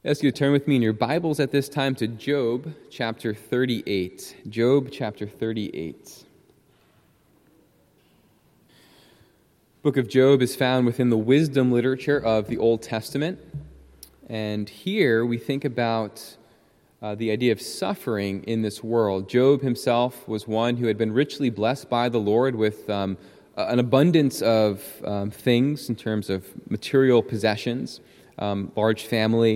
I ask you to turn with me in your Bibles at this time to Job chapter 38. Job chapter 38. Book of Job is found within the wisdom literature of the Old Testament. And here we think about the idea of suffering in this world. Job himself was one who had been richly blessed by the Lord with an abundance of things in terms of material possessions, large family.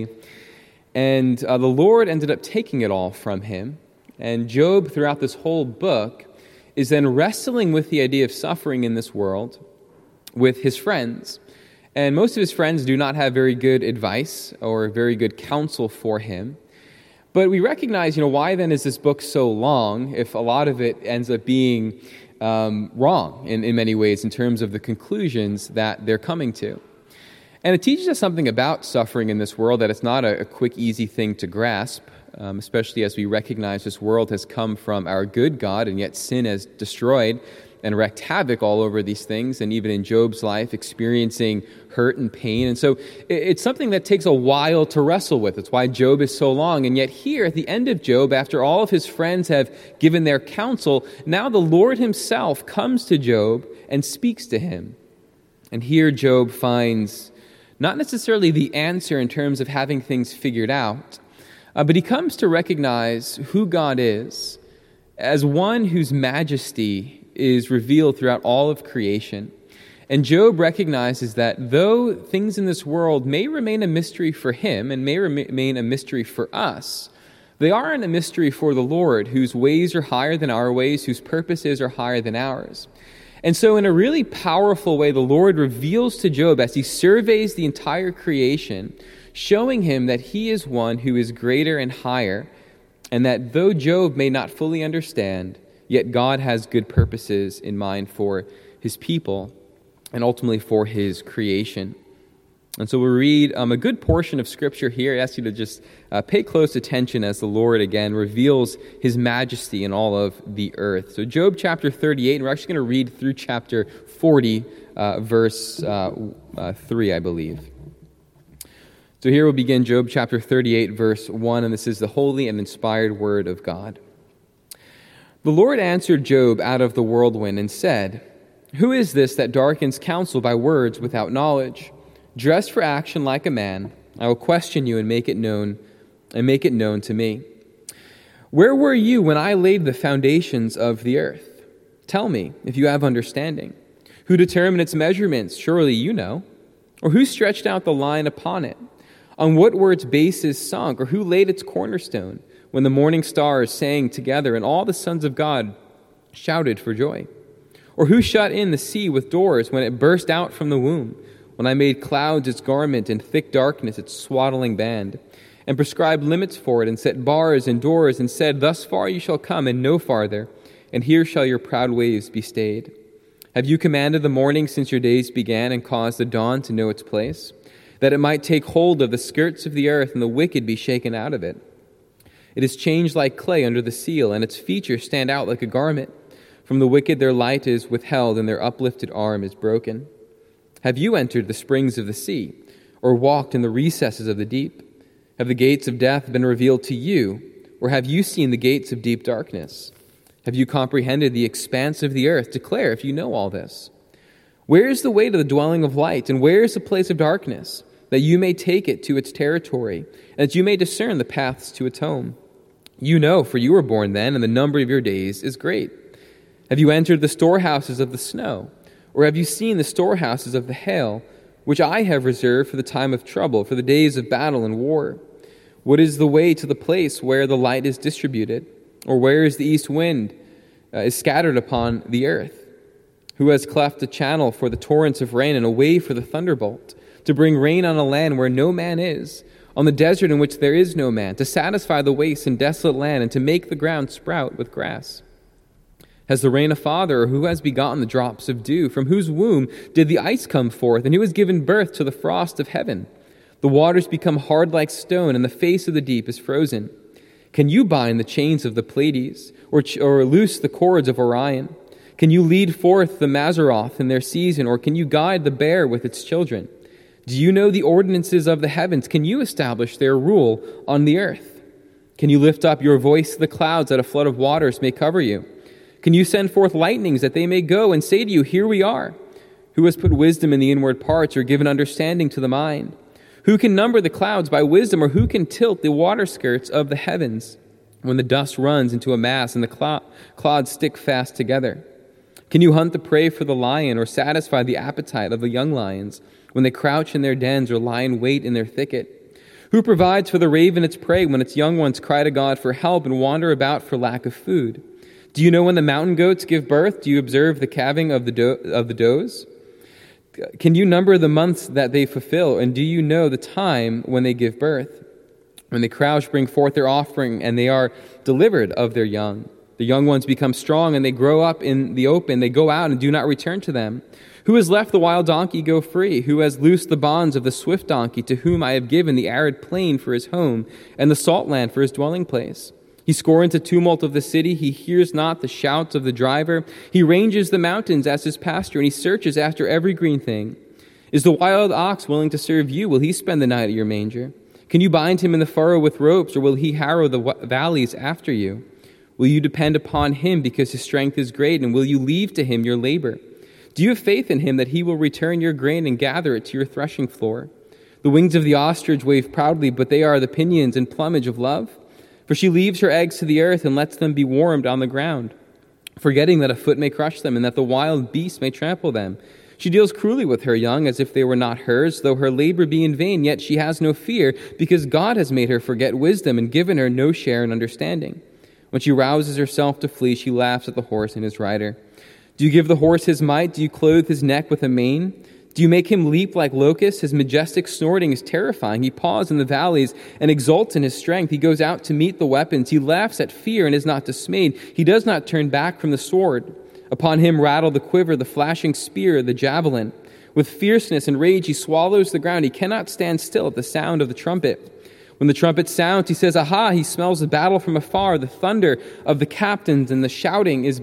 And the Lord ended up taking it all from him. And Job, throughout this whole book, is then wrestling with the idea of suffering in this world with his friends. And most of his friends do not have very good advice or very good counsel for him. But we recognize, why then is this book so long if a lot of it ends up being wrong in many ways in terms of the conclusions that they're coming to. And it teaches us something about suffering in this world, that it's not a quick, easy thing to grasp, especially as we recognize this world has come from our good God, and yet sin has destroyed and wreaked havoc all over these things, and even in Job's life, experiencing hurt and pain. And so it's something that takes a while to wrestle with. It's why Job is so long. And yet here, at the end of Job, after all of his friends have given their counsel, now the Lord himself comes to Job and speaks to him. And here Job finds not necessarily the answer in terms of having things figured out, but he comes to recognize who God is as one whose majesty is revealed throughout all of creation. And Job recognizes that though things in this world may remain a mystery for him and may remain a mystery for us, they aren't a mystery for the Lord, whose ways are higher than our ways, whose purposes are higher than ours. And so in a really powerful way, the Lord reveals to Job as he surveys the entire creation, showing him that he is one who is greater and higher, and that though Job may not fully understand, yet God has good purposes in mind for his people and ultimately for his creation. And so we'll read a good portion of Scripture here. I ask you to just pay close attention as the Lord again reveals his majesty in all of the earth. So Job chapter 38, and we're actually going to read through chapter 40, verse 3, I believe. So here we'll begin Job chapter 38, verse 1, and this is the holy and inspired word of God. The Lord answered Job out of the whirlwind and said, "Who is this that darkens counsel by words without knowledge? Dress for action like a man. I will question you and make it known to me. Where were you when I laid the foundations of the earth? Tell me, if you have understanding. Who determined its measurements? Surely you know. Or who stretched out the line upon it? On what were its bases sunk? Or who laid its cornerstone when the morning stars sang together and all the sons of God shouted for joy? Or who shut in the sea with doors when it burst out from the womb? When I made clouds its garment and thick darkness its swaddling band, and prescribed limits for it, and set bars and doors, and said, Thus far you shall come, and no farther, and here shall your proud waves be stayed. Have you commanded the morning since your days began, and caused the dawn to know its place, that it might take hold of the skirts of the earth, and the wicked be shaken out of it? It is changed like clay under the seal, and its features stand out like a garment. From the wicked their light is withheld, and their uplifted arm is broken. Have you entered the springs of the sea, or walked in the recesses of the deep? Have the gates of death been revealed to you, or have you seen the gates of deep darkness? Have you comprehended the expanse of the earth? Declare if you know all this. Where is the way to the dwelling of light, and where is the place of darkness, that you may take it to its territory, and that you may discern the paths to its home? You know, for you were born then, and the number of your days is great. Have you entered the storehouses of the snow? Or have you seen the storehouses of the hail, which I have reserved for the time of trouble, for the days of battle and war? What is the way to the place where the light is distributed? Or where is the east wind is scattered upon the earth? Who has cleft a channel for the torrents of rain and a way for the thunderbolt, to bring rain on a land where no man is, on the desert in which there is no man, to satisfy the waste and desolate land, and to make the ground sprout with grass? Has the rain a father, or who has begotten the drops of dew? From whose womb did the ice come forth, and who has given birth to the frost of heaven? The waters become hard like stone, and the face of the deep is frozen. Can you bind the chains of the Pleiades, or loose the cords of Orion? Can you lead forth the Mazzaroth in their season, or can you guide the bear with its children? Do you know the ordinances of the heavens? Can you establish their rule on the earth? Can you lift up your voice to the clouds that a flood of waters may cover you? Can you send forth lightnings that they may go and say to you, here we are? Who has put wisdom in the inward parts or given understanding to the mind? Who can number the clouds by wisdom, or who can tilt the water skirts of the heavens when the dust runs into a mass and the clods stick fast together? Can you hunt the prey for the lion or satisfy the appetite of the young lions when they crouch in their dens or lie in wait in their thicket? Who provides for the raven its prey when its young ones cry to God for help and wander about for lack of food? Do you know when the mountain goats give birth? Do you observe the calving of the does? Can you number the months that they fulfill? And do you know the time when they give birth? When they crouch, bring forth their offering, and they are delivered of their young. The young ones become strong, and they grow up in the open. They go out and do not return to them. Who has let the wild donkey go free? Who has loosed the bonds of the swift donkey, to whom I have given the arid plain for his home, and the salt land for his dwelling place? He scorns the tumult of the city. He hears not the shouts of the driver. He ranges the mountains as his pasture, and he searches after every green thing. Is the wild ox willing to serve you? Will he spend the night at your manger? Can you bind him in the furrow with ropes, or will he harrow the valleys after you? Will you depend upon him because his strength is great, and will you leave to him your labor? Do you have faith in him that he will return your grain and gather it to your threshing floor? The wings of the ostrich wave proudly, but they are the pinions and plumage of love. For she leaves her eggs to the earth and lets them be warmed on the ground, forgetting that a foot may crush them and that the wild beast may trample them. She deals cruelly with her young as if they were not hers, though her labor be in vain, yet she has no fear, because God has made her forget wisdom and given her no share in understanding. When she rouses herself to flee, she laughs at the horse and his rider. Do you give the horse his might? Do you clothe his neck with a mane? Do you make him leap like locusts? His majestic snorting is terrifying. He paws in the valleys and exults in his strength. He goes out to meet the weapons. He laughs at fear and is not dismayed. He does not turn back from the sword. Upon him rattle the quiver, the flashing spear, the javelin. With fierceness and rage he swallows the ground. He cannot stand still at the sound of the trumpet. When the trumpet sounds, he says, aha! He smells the battle from afar, the thunder of the captains, and the shouting is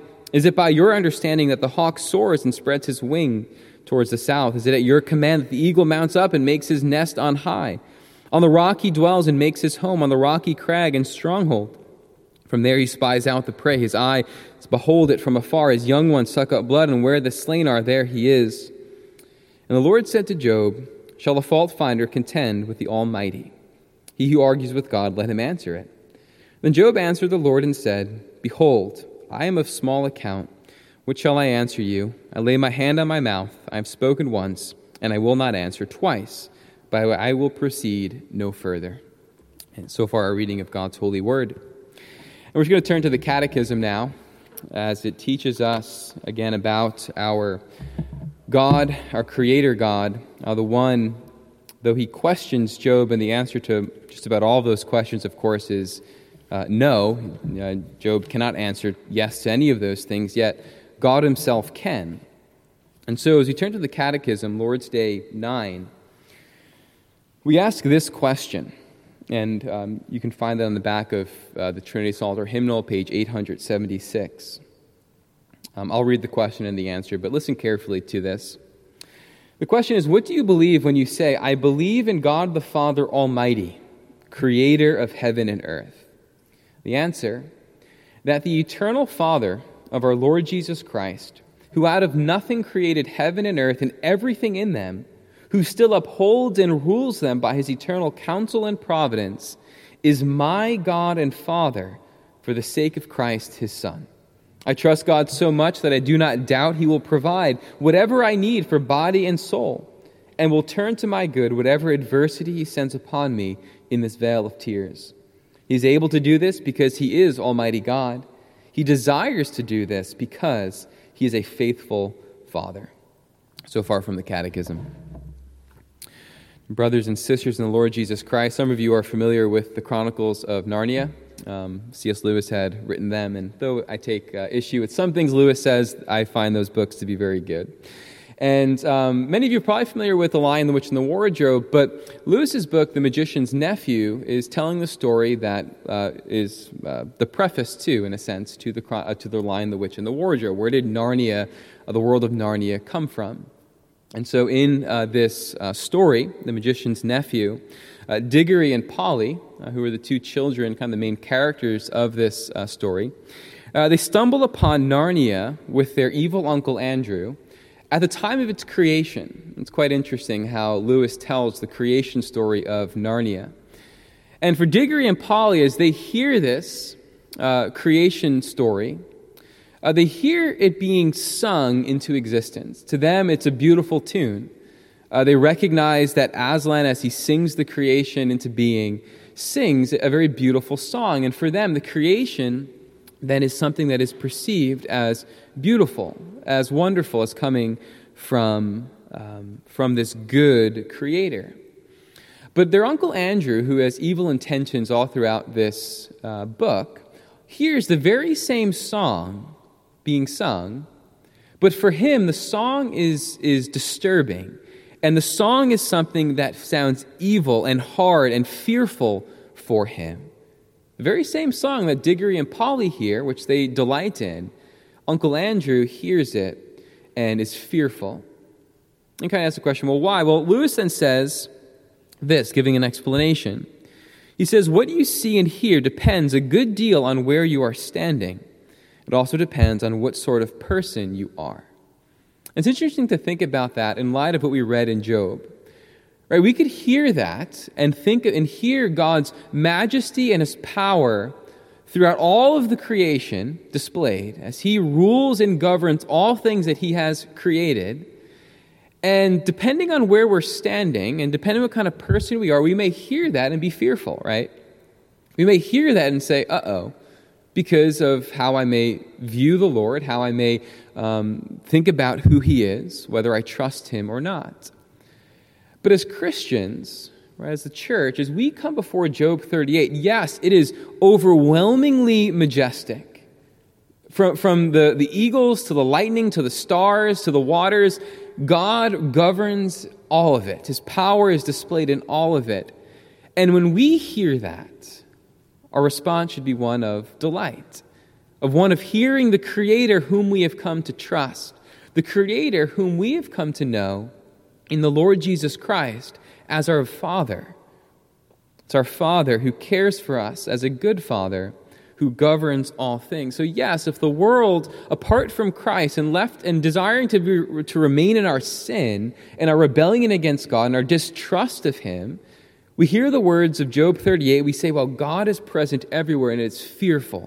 it by your understanding that the hawk soars and spreads his wing towards the south? Is it at your command that the eagle mounts up and makes his nest on high? On the rock he dwells and makes his home, on the rocky crag and stronghold. From there he spies out the prey. His eyes behold it from afar. His young ones suck up blood, and where the slain are, there he is. And the Lord said to Job, shall a fault finder contend with the Almighty? He who argues with God, let him answer it. Then Job answered the Lord and said, behold, I am of small account. What shall I answer you? I lay my hand on my mouth. I have spoken once, and I will not answer twice, but I will proceed no further. And so far, our reading of God's holy word. And we're going to turn to the Catechism now, as it teaches us again about our God, our Creator God, the one, though he questions Job, and the answer to just about all of those questions, of course, is no. Job cannot answer yes to any of those things, yet God himself can. And so as we turn to the Catechism, Lord's Day 9, we ask this question, and you can find that on the back of the Trinity Psalter hymnal, page 876. I'll read the question and the answer, but listen carefully to this. The question is, what do you believe when you say, I believe in God the Father Almighty, creator of heaven and earth? The answer, that the eternal Father of our Lord Jesus Christ, who out of nothing created heaven and earth and everything in them, who still upholds and rules them by his eternal counsel and providence, is my God and Father for the sake of Christ his Son. I trust God so much that I do not doubt he will provide whatever I need for body and soul, and will turn to my good whatever adversity he sends upon me in this vale of tears. He is able to do this because he is Almighty God. He desires to do this because he is a faithful Father. So far from the Catechism. Brothers and sisters in the Lord Jesus Christ, some of you are familiar with the Chronicles of Narnia. C.S. Lewis had written them, and though I take issue with some things Lewis says, I find those books to be very good. And many of you are probably familiar with The Lion, the Witch, and the Wardrobe, but Lewis's book, The Magician's Nephew, is telling the story that is the preface to, in a sense, to The Lion, the Witch, and the Wardrobe. Where did Narnia, the world of Narnia, come from? And so in this story, the magician's nephew, Diggory and Polly, who are the two children, kind of the main characters of this story, they stumble upon Narnia with their evil Uncle Andrew at the time of its creation. It's quite interesting how Lewis tells the creation story of Narnia. And for Diggory and Polly, as they hear this creation story, they hear it being sung into existence. To them, it's a beautiful tune. They recognize that Aslan, as he sings the creation into being, sings a very beautiful song. And for them, the creation then is something that is perceived as beautiful, as wonderful, as coming from this good creator. But their Uncle Andrew, who has evil intentions all throughout this book, hears the very same song being sung, but for him, the song is disturbing. And the song is something that sounds evil and hard and fearful for him. The very same song that Diggory and Polly hear, which they delight in, Uncle Andrew hears it and is fearful. And kind of asks the question, well, why? Well, Lewis then says this, giving an explanation. He says, what you see and hear depends a good deal on where you are standing. It also depends on what sort of person you are. It's interesting to think about that in light of what we read in Job. Right? We could hear that and think and hear God's majesty and his power throughout all of the creation displayed as he rules and governs all things that he has created. And depending on where we're standing and depending on what kind of person we are, we may hear that and be fearful, right? We may hear that and say, uh-oh, because of how I may view the Lord, how I may think about who he is, whether I trust him or not. But as Christians, right, as the church, as we come before Job 38, yes, it is overwhelmingly majestic. From the eagles to the lightning to the stars to the waters, God governs all of it. His power is displayed in all of it. And when we hear that, our response should be one of delight, of one of hearing the Creator whom we have come to trust, the Creator whom we have come to know in the Lord Jesus Christ as our Father. It's our Father who cares for us as a good Father who governs all things. So yes, if the world, apart from Christ and left and desiring to remain in our sin and our rebellion against God and our distrust of him, we hear the words of Job 38, we say, well, God is present everywhere and it's fearful.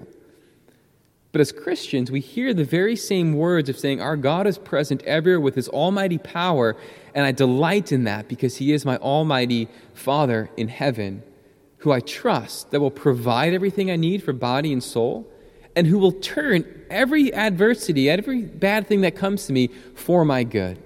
But as Christians, we hear the very same words of saying, our God is present everywhere with his almighty power, and I delight in that because he is my almighty Father in heaven, who I trust that will provide everything I need for body and soul, and who will turn every adversity, every bad thing that comes to me for my good.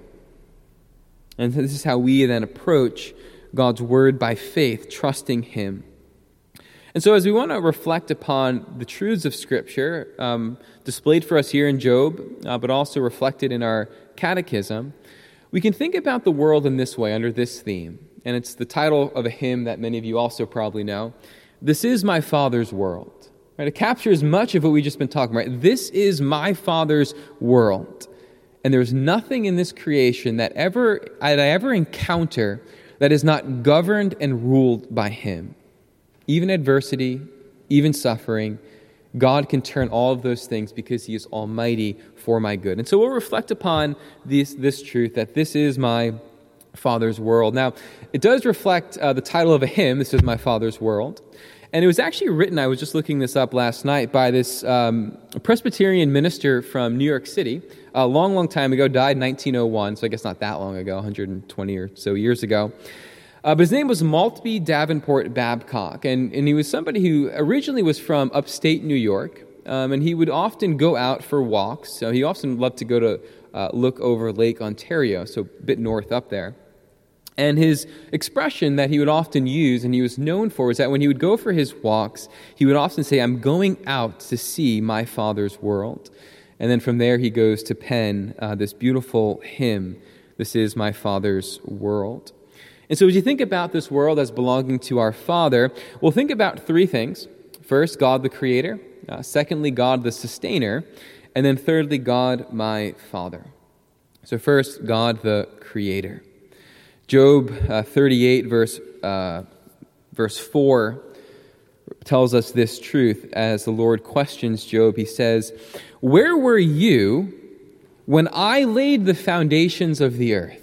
And this is how we then approach God's word by faith, trusting him. And so as we want to reflect upon the truths of Scripture, displayed for us here in Job, but also reflected in our catechism, we can think about the world in this way, under this theme. And it's the title of a hymn that many of you also probably know. This is my Father's world. Right? It captures much of what we've just been talking about. This is my Father's world. And there's nothing in this creation that I ever encounter that is not governed and ruled by him. Even adversity, even suffering, God can turn all of those things because he is almighty for my good. And so we'll reflect upon this truth that this is my Father's world. Now, it does reflect the title of a hymn, This is my Father's world. And it was actually written, I was just looking this up last night, by this Presbyterian minister from New York City, a long, long time ago, died in 1901, so I guess not that long ago, 120 or so years ago. But his name was Maltby Davenport Babcock, and he was somebody who originally was from upstate New York, and he would often go out for walks. So he often loved to go to look over Lake Ontario, so a bit north up there. And his expression that he would often use, and he was known for, is that when he would go for his walks, he would often say, I'm going out to see my Father's world. And then from there he goes to pen this beautiful hymn, This is my Father's world. And so as you think about this world as belonging to our Father, we'll think about three things. First, God the Creator. Secondly, God the Sustainer. And then thirdly, God my Father. So first, God the Creator. Job 38, verse 4, tells us this truth as the Lord questions Job. He says, "Where were you when I laid the foundations of the earth?"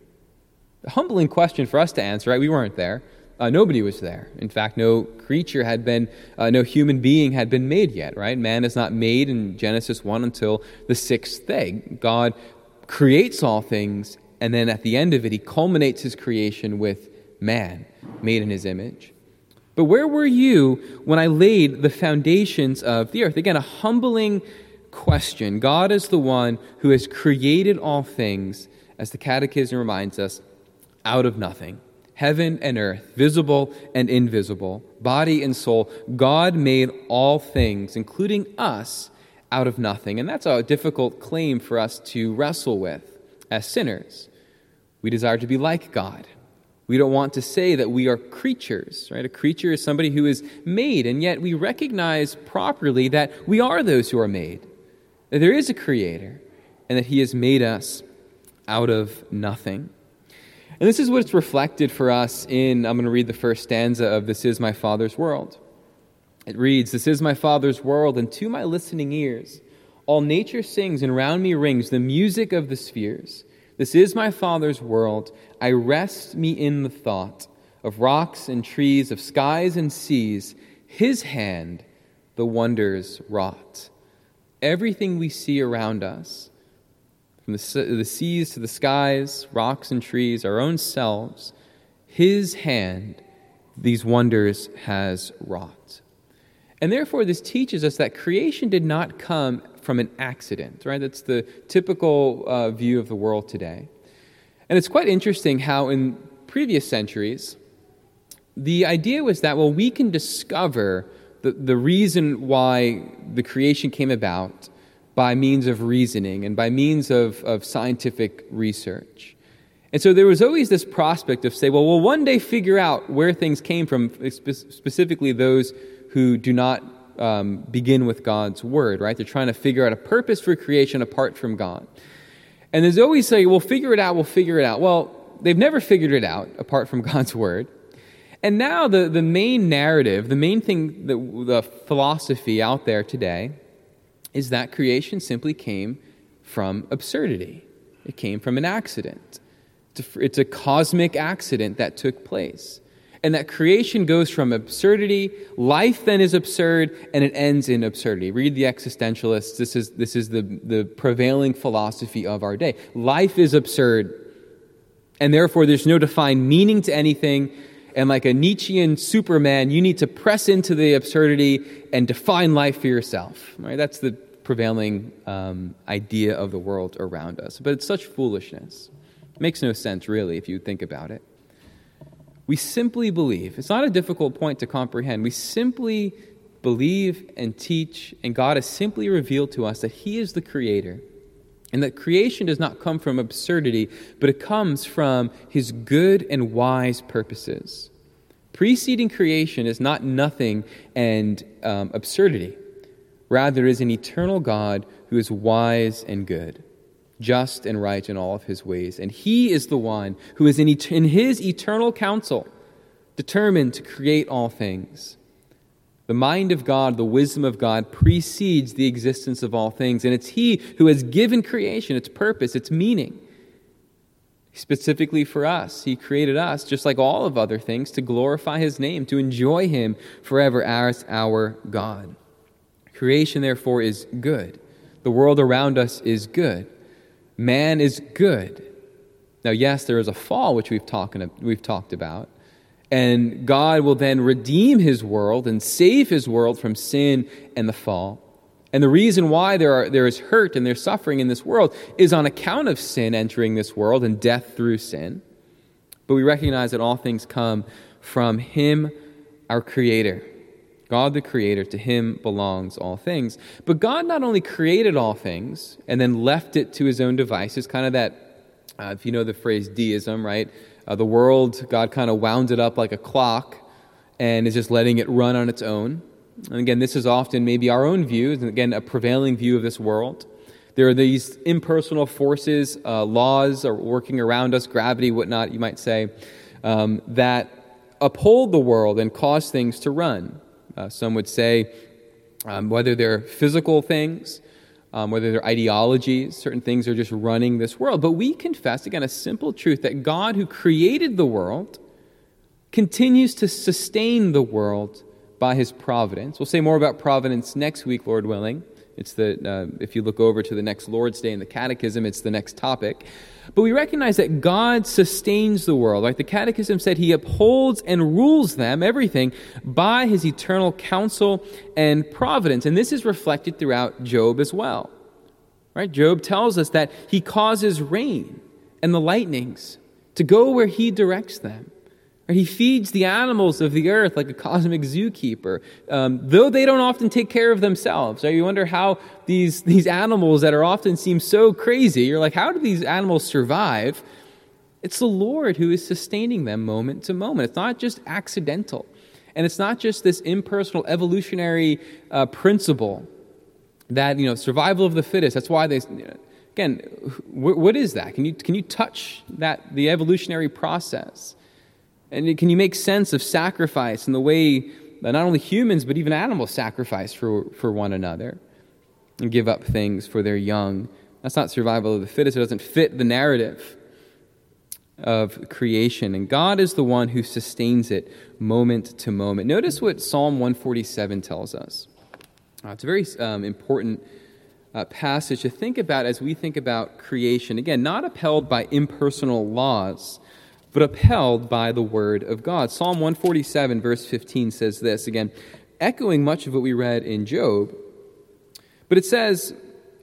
A humbling question for us to answer, right? We weren't there. Nobody was there. In fact, no creature had been, no human being had been made yet, right? Man is not made in Genesis 1 until the sixth day. God creates all things, and then at the end of it, he culminates his creation with man, made in his image. But where were you when I laid the foundations of the earth? Again, a humbling question. God is the one who has created all things, as the Catechism reminds us, out of nothing. Heaven and earth, visible and invisible, body and soul. God made all things, including us, out of nothing. And that's a difficult claim for us to wrestle with as sinners. We desire to be like God. We don't want to say that we are creatures, right? A creature is somebody who is made, and yet we recognize properly that we are those who are made, that there is a creator, and that he has made us out of nothing. And this is what's reflected for us I'm going to read the first stanza of This Is My Father's World. It reads, "This is my Father's world, and to my listening ears, all nature sings and round me rings the music of the spheres. This is my Father's world, I rest me in the thought of rocks and trees, of skies and seas, his hand the wonders wrought." Everything we see around us, from the seas to the skies, rocks and trees, our own selves, his hand these wonders has wrought. And therefore, this teaches us that creation did not come from an accident, right? That's the typical view of the world today. And it's quite interesting how in previous centuries, the idea was that, well, we can discover the reason why the creation came about by means of reasoning and by means of scientific research. And so there was always this prospect of say, well, we'll one day figure out where things came from, specifically those who do not begin with God's word, right? They're trying to figure out a purpose for creation apart from God. And there's always say, we'll figure it out. Well, they've never figured it out apart from God's word. And now the main narrative, the main thing, the philosophy out there today is that creation simply came from absurdity. It came from an accident. It's a cosmic accident that took place. And that creation goes from absurdity, life then is absurd, and it ends in absurdity. Read the existentialists. This is the prevailing philosophy of our day. Life is absurd, and therefore there's no defined meaning to anything. And like a Nietzschean Superman, you need to press into the absurdity and define life for yourself. Right? That's the prevailing idea of the world around us. But it's such foolishness. It makes no sense, really, if you think about it. We simply believe. It's not a difficult point to comprehend. We simply believe and teach, and God has simply revealed to us that He is the Creator, and that creation does not come from absurdity, but it comes from His good and wise purposes. Preceding creation is not nothing and absurdity. Rather, it is an eternal God who is wise and good, just and right in all of His ways. And He is the one who is in His eternal counsel determined to create all things. The mind of God, the wisdom of God precedes the existence of all things, and it's He who has given creation its purpose, its meaning. Specifically for us, He created us, just like all of other things, to glorify His name, to enjoy Him forever as our God. Creation, therefore, is good. The world around us is good. Man is good. Now, yes, there is a fall, which we've talked about. And God will then redeem His world and save His world from sin and the fall. And the reason why there is hurt and there's suffering in this world is on account of sin entering this world and death through sin. But we recognize that all things come from Him, our Creator. God the Creator, to Him belongs all things. But God not only created all things and then left it to His own devices, kind of that, if you know the phrase deism, right? The world, God kind of wound it up like a clock and is just letting it run on its own. And again, this is often maybe our own view, and again, a prevailing view of this world. There are these impersonal forces, laws are working around us, gravity, whatnot, you might say, that uphold the world and cause things to run. Some would say whether they're physical things, whether they're ideologies, certain things are just running this world. But we confess, again, a simple truth that God who created the world continues to sustain the world by his providence. We'll say more about providence next week, Lord willing. It's if you look over to the next Lord's Day in the Catechism, it's the next topic. But we recognize that God sustains the world. Like the Catechism said, he upholds and rules them, everything, by his eternal counsel and providence. And this is reflected throughout Job as well. Right? Job tells us that he causes rain and the lightnings to go where he directs them. He feeds the animals of the earth like a cosmic zookeeper, though they don't often take care of themselves. Right? You wonder how these animals that are often seem so crazy, you're like, how do these animals survive? It's the Lord who is sustaining them moment to moment. It's not just accidental. And it's not just this impersonal evolutionary principle that, survival of the fittest. That's why they... Again, what is that? Can you touch the evolutionary process? And can you make sense of sacrifice and the way that not only humans but even animals sacrifice for one another and give up things for their young? That's not survival of the fittest. It doesn't fit the narrative of creation. And God is the one who sustains it moment to moment. Notice what Psalm 147 tells us. It's a very important passage to think about as we think about creation. Again, not upheld by impersonal laws, but upheld by the Word of God. Psalm 147, verse 15 says this, again, echoing much of what we read in Job. But it says,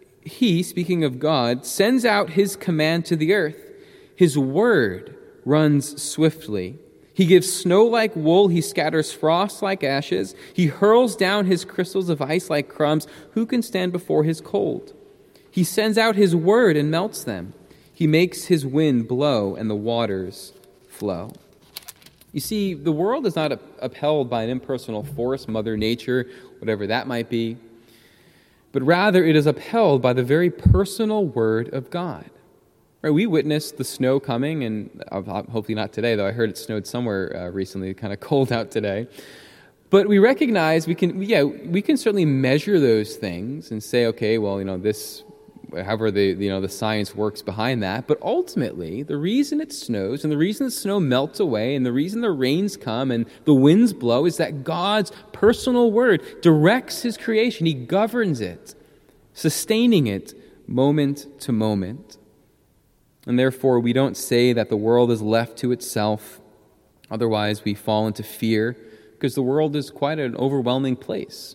he, speaking of God, sends out his command to the earth. His word runs swiftly. He gives snow like wool. He scatters frost like ashes. He hurls down his crystals of ice like crumbs. Who can stand before his cold? He sends out his word and melts them. He makes his wind blow and the waters flow. You see, the world is not upheld by an impersonal force, Mother Nature, whatever that might be, but rather it is upheld by the very personal Word of God. Right? We witnessed the snow coming, and hopefully not today, though I heard it snowed somewhere recently, kind of cold out today. But we recognize we can certainly measure those things and say, okay, well, this, however the science works behind that. But ultimately, the reason it snows and the reason the snow melts away and the reason the rains come and the winds blow is that God's personal word directs his creation. He governs it, sustaining it moment to moment. And therefore, we don't say that the world is left to itself. Otherwise, we fall into fear because the world is quite an overwhelming place.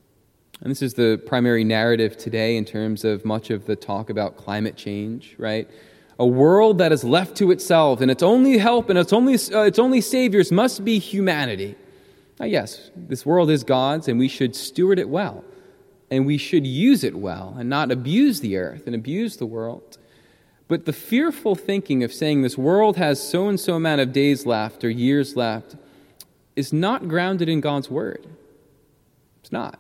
And this is the primary narrative today in terms of much of the talk about climate change, right? A world that is left to itself, and its only help and its only saviors must be humanity. Now, yes, this world is God's, and we should steward it well, and we should use it well, and not abuse the earth and abuse the world. But the fearful thinking of saying this world has so and so amount of days left or years left is not grounded in God's word. It's not.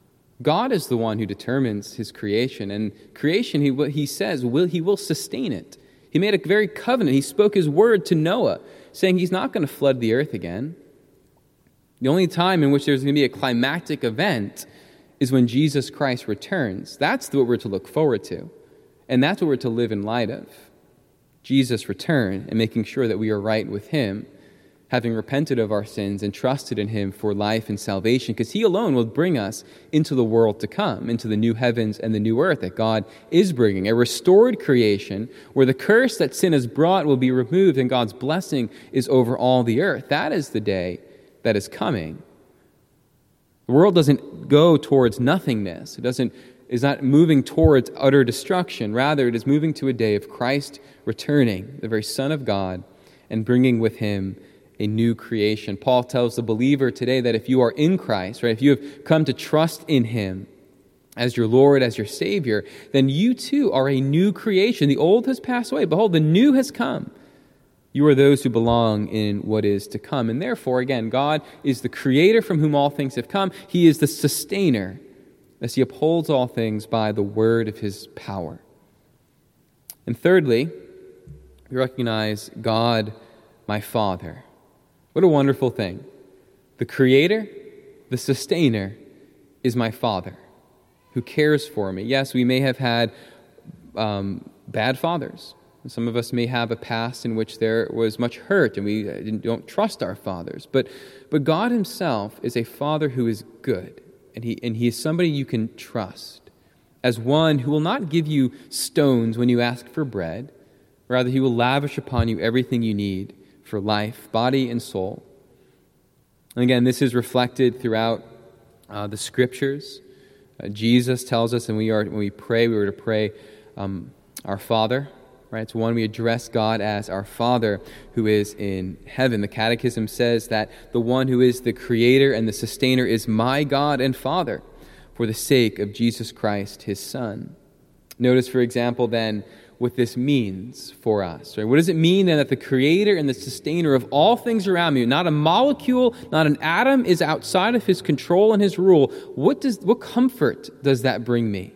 God is the one who determines his creation, and creation, he says, he will sustain it. He made a very covenant. He spoke his word to Noah, saying he's not going to flood the earth again. The only time in which there's going to be a climactic event is when Jesus Christ returns. That's what we're to look forward to, and that's what we're to live in light of. Jesus' return and making sure that we are right with him, having repented of our sins and trusted in him for life and salvation, because he alone will bring us into the world to come, into the new heavens and the new earth that God is bringing, a restored creation where the curse that sin has brought will be removed and God's blessing is over all the earth. That is the day that is coming. The world doesn't go towards nothingness. It is not moving towards utter destruction. Rather, it is moving to a day of Christ returning, the very Son of God, and bringing with him a new creation. Paul tells the believer today that if you are in Christ, right, if you have come to trust in him as your Lord, as your Savior, then you too are a new creation. The old has passed away. Behold, the new has come. You are those who belong in what is to come. And therefore, again, God is the creator from whom all things have come. He is the sustainer. as he upholds all things by the word of his power. And thirdly, we recognize God, my Father. What a wonderful thing. The Creator, the Sustainer, is my Father, who cares for me. Yes, we may have had bad fathers. Some of us may have a past in which there was much hurt and we don't trust our fathers. But God himself is a Father who is good, and he is somebody you can trust as one who will not give you stones when you ask for bread. Rather, he will lavish upon you everything you need for life, body and soul. And again, this is reflected throughout the Scriptures. Jesus tells us, and when we pray, we are to pray our Father. Right? It's one we address God as our Father who is in heaven. The Catechism says that the one who is the Creator and the Sustainer is my God and Father for the sake of Jesus Christ, his Son. Notice, for example, then, what this means for us. Right? What does it mean then that the Creator and the Sustainer of all things around me, not a molecule, not an atom, is outside of his control and his rule? What comfort does that bring me?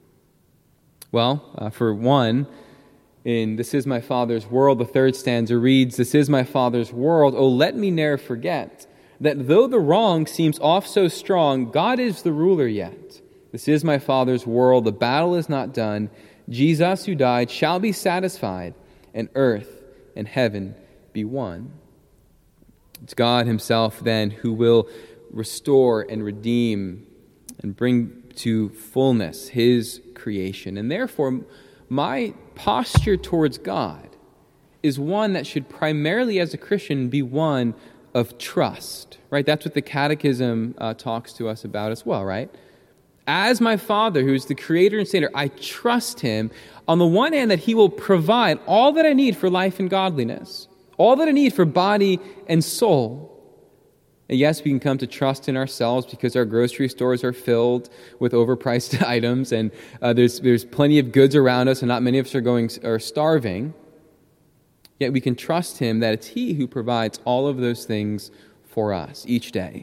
Well, for one, in This Is My Father's World, the third stanza reads, "This is my Father's world, oh let me ne'er forget, that though the wrong seems oft so strong, God is the ruler yet. This is my Father's world, the battle is not done, Jesus who died shall be satisfied, and earth and heaven be one." It's God himself then who will restore and redeem and bring to fullness his creation. And therefore, my posture towards God is one that should primarily, as a Christian, be one of trust, right? That's what the Catechism talks to us about as well, right? As my Father, who is the Creator and Sustainer, I trust him, on the one hand, that he will provide all that I need for life and godliness, all that I need for body and soul. And yes, we can come to trust in ourselves because our grocery stores are filled with overpriced items, and there's plenty of goods around us, and not many of us are starving. Yet we can trust him that it's he who provides all of those things for us each day.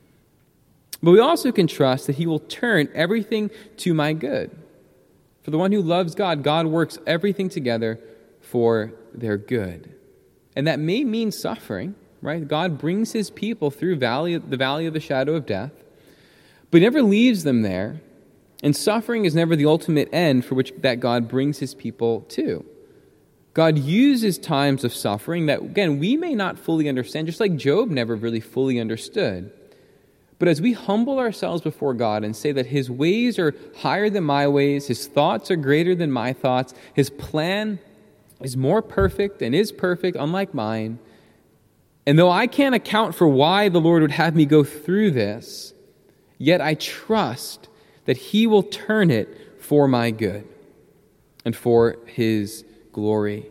But we also can trust that he will turn everything to my good. For the one who loves God, God works everything together for their good. And that may mean suffering. Right? God brings his people through the valley of the shadow of death, but he never leaves them there, and suffering is never the ultimate end for which that God brings his people to. God uses times of suffering that, again, we may not fully understand, just like Job never really fully understood. But as we humble ourselves before God and say that his ways are higher than my ways, his thoughts are greater than my thoughts, his plan is more perfect and is perfect, unlike mine, and though I can't account for why the Lord would have me go through this, yet I trust that he will turn it for my good and for his glory.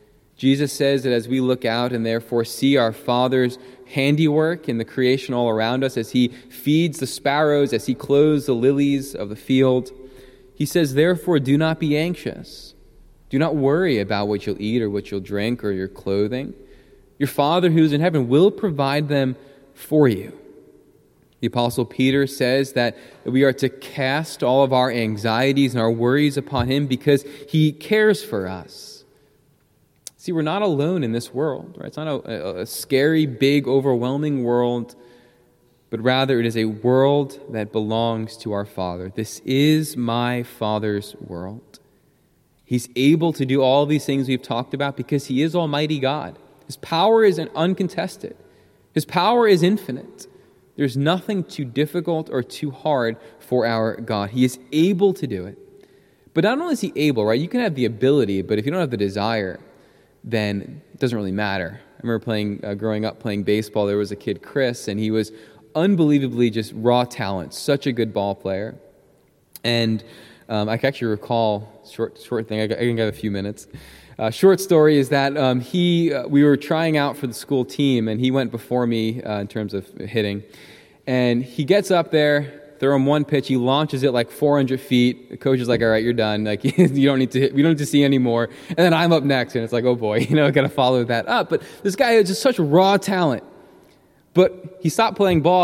Jesus says that as we look out and therefore see our Father's handiwork in the creation all around us, as he feeds the sparrows, as he clothes the lilies of the field, he says, therefore, do not be anxious. Do not worry about what you'll eat or what you'll drink or your clothing. Your Father who is in heaven will provide them for you. The Apostle Peter says that we are to cast all of our anxieties and our worries upon him because he cares for us. See, we're not alone in this world. Right? It's not a scary, big, overwhelming world, but rather it is a world that belongs to our Father. This is my Father's world. He's able to do all these things we've talked about because he is Almighty God. His power is uncontested. His power is infinite. There's nothing too difficult or too hard for our God. He is able to do it. But not only is he able, right? You can have the ability, but if you don't have the desire, then it doesn't really matter. I remember growing up playing baseball. There was a kid, Chris, and he was unbelievably just raw talent, such a good ball player. And I can actually recall, short thing, I can get a few minutes. Short story is that we were trying out for the school team, and he went before me in terms of hitting. And he gets up there, throw him one pitch, he launches it like 400 feet. The coach is like, all right, you're done. Like, you don't need to hit, we don't need to see anymore. And then I'm up next, and it's like, oh boy, got to follow that up. But this guy is just such raw talent. But he stopped playing ball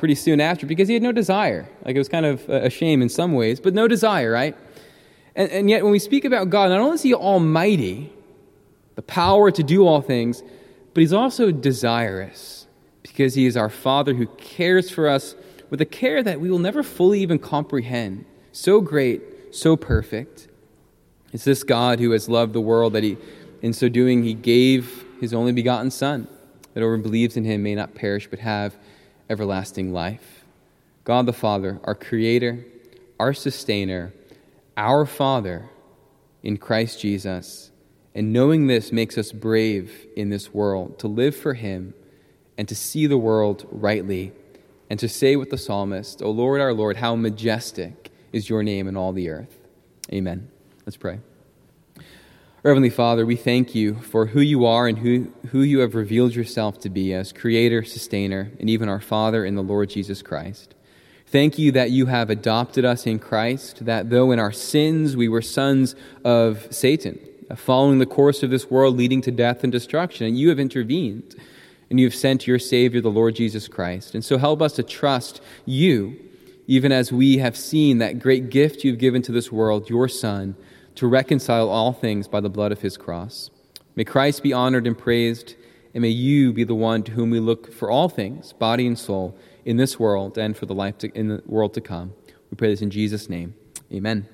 pretty soon after because he had no desire. Like, it was kind of a shame in some ways, but no desire, right? And yet when we speak about God, not only is he almighty, the power to do all things, but he's also desirous because he is our Father who cares for us with a care that we will never fully even comprehend. So great, so perfect. It's this God who has loved the world that in so doing, he gave his only begotten Son, that whoever believes in him may not perish but have everlasting life. God the Father, our Creator, our Sustainer, our Father in Christ Jesus. And knowing this makes us brave in this world to live for him and to see the world rightly and to say with the psalmist, O Lord, our Lord, how majestic is your name in all the earth. Amen. Let's pray. Our Heavenly Father, we thank you for who you are and who you have revealed yourself to be as Creator, Sustainer, and even our Father in the Lord Jesus Christ. Thank you that you have adopted us in Christ, that though in our sins we were sons of Satan, following the course of this world leading to death and destruction, and you have intervened, and you have sent your Savior, the Lord Jesus Christ. And so help us to trust you, even as we have seen that great gift you've given to this world, your Son, to reconcile all things by the blood of his cross. May Christ be honored and praised, and may you be the one to whom we look for all things, body and soul, in this world and for the life in the world to come. We pray this in Jesus' name. Amen.